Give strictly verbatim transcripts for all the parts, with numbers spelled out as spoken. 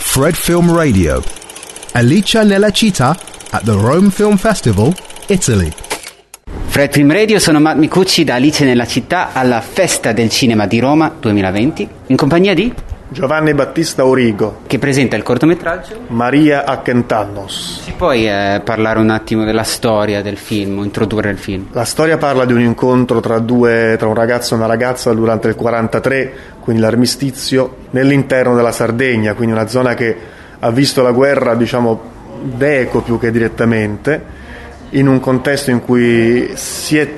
Fred Film Radio. Alicia nella città at the Rome Film Festival, Italy. Fred Film Radio, sono Matt Micucci da Alice nella città alla Festa del Cinema di Roma duemilaventi, in compagnia di Giovanni Battista Origo, che presenta il cortometraggio Maria a Cent'annos. Ci puoi eh, parlare un attimo della storia del film, introdurre il film? La storia parla di un incontro tra due tra un ragazzo e una ragazza durante il quarantatré, quindi l'armistizio, nell'interno della Sardegna, quindi una zona che ha visto la guerra, diciamo, d'eco più che direttamente, in un contesto in cui si è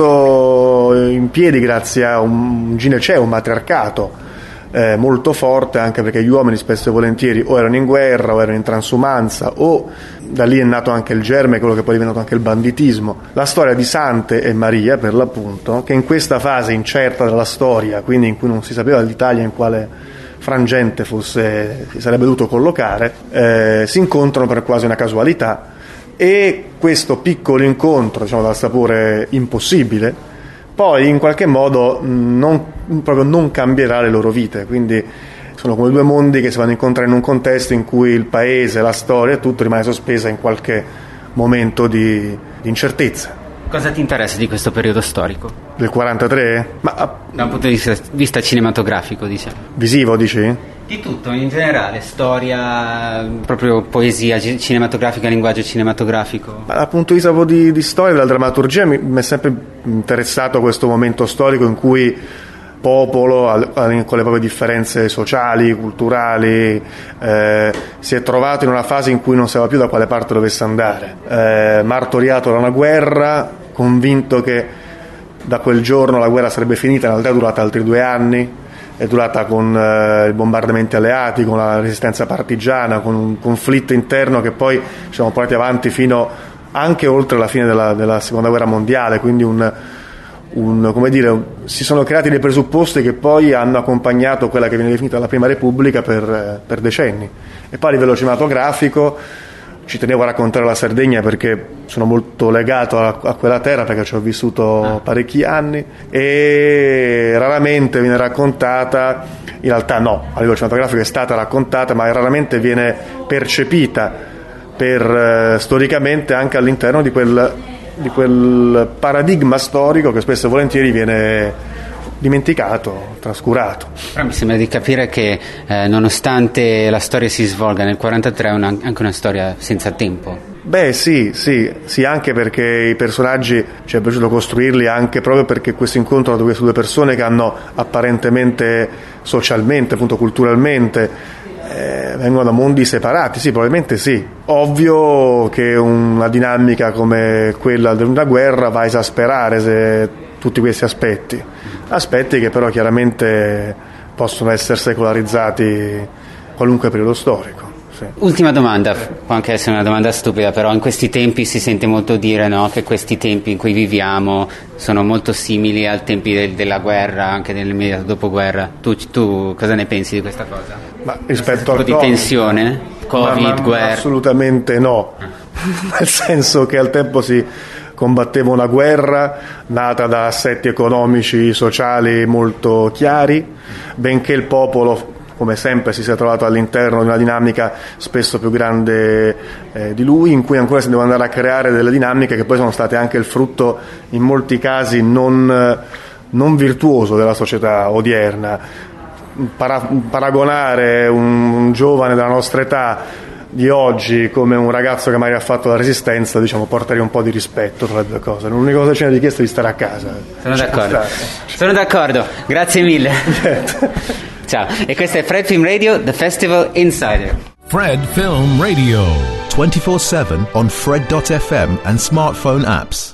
tenuto in piedi grazie a un gineceo, un matriarcato Eh, molto forte, anche perché gli uomini spesso e volentieri o erano in guerra o erano in transumanza, o da lì è nato anche il germe, quello che poi è diventato anche il banditismo. La storia di Sante e Maria, per l'appunto, che in questa fase incerta della storia, quindi in cui non si sapeva l'Italia in quale frangente fosse, si sarebbe dovuto collocare, eh, si incontrano per quasi una casualità, e questo piccolo incontro, diciamo, dal sapore impossibile, poi in qualche modo non, proprio non cambierà le loro vite, quindi sono come due mondi che si vanno a incontrare in un contesto in cui il paese, la storia, tutto rimane sospesa in qualche momento di, di incertezza. Cosa ti interessa di questo periodo storico? Del quarantatré? Ma da un punto di vista, vista cinematografico, diciamo. Visivo, dici? Di tutto, in generale, storia, proprio poesia cinematografica, linguaggio cinematografico. Ma dal punto di vista di, di storia, della drammaturgia, mi, mi è sempre interessato questo momento storico in cui popolo, al, al, con le proprie differenze sociali, culturali, eh, si è trovato in una fase in cui non sapeva più da quale parte dovesse andare, eh, martoriato da una guerra, convinto che da quel giorno la guerra sarebbe finita, in realtà è durata altri due anni, è durata con eh, i bombardamenti alleati, con la resistenza partigiana, con un conflitto interno che poi ci siamo portati avanti fino anche oltre la fine della, della seconda guerra mondiale, quindi un, un, come dire, si sono creati dei presupposti che poi hanno accompagnato quella che viene definita la Prima Repubblica per, per decenni. E poi a livello cinematografico ci tenevo a raccontare la Sardegna perché sono molto legato a, a quella terra, perché ci ho vissuto parecchi anni, e raramente viene raccontata, in realtà no, a livello cinematografico è stata raccontata, ma raramente viene percepita per eh, storicamente anche all'interno di quel, di quel paradigma storico che spesso e volentieri viene dimenticato, trascurato. Però mi sembra di capire che eh, nonostante la storia si svolga nel quarantatré è una, anche una storia senza tempo. Beh sì, sì, sì, anche perché i personaggi ci è piaciuto costruirli, anche proprio perché questo incontro tra queste due persone che hanno apparentemente socialmente, appunto culturalmente, eh, vengono da mondi separati, sì, probabilmente sì. Ovvio che una dinamica come quella di una guerra va a esasperare se tutti questi aspetti, aspetti che però chiaramente possono essere secolarizzati qualunque periodo storico. Sì. Ultima domanda, può anche essere una domanda stupida, però in questi tempi si sente molto dire, no, che questi tempi in cui viviamo sono molto simili ai tempi del, della guerra, anche dell'immediato dopoguerra. Tu, tu cosa ne pensi di questa cosa? Ma rispetto al di COVID, tensione? Covid, ma, ma, guerra? Assolutamente no, nel senso che al tempo si combatteva una guerra nata da assetti economici, sociali molto chiari, benché il popolo, come sempre, si sia trovato all'interno di una dinamica spesso più grande eh, di lui, in cui ancora si deve andare a creare delle dinamiche che poi sono state anche il frutto, in molti casi, non, non virtuoso della società odierna. Para, paragonare un, un giovane della nostra età di oggi come un ragazzo che magari ha fatto la resistenza, diciamo, portaria un po' di rispetto tra le due cose. L'unica cosa che ci viene richiesto è di stare a casa. Sono d'accordo. Sono d'accordo, grazie mille. Ciao, e questo è Fred Film Radio, The Festival Insider. Fred Film Radio, twenty-four seven on Fred dot f m and smartphone apps.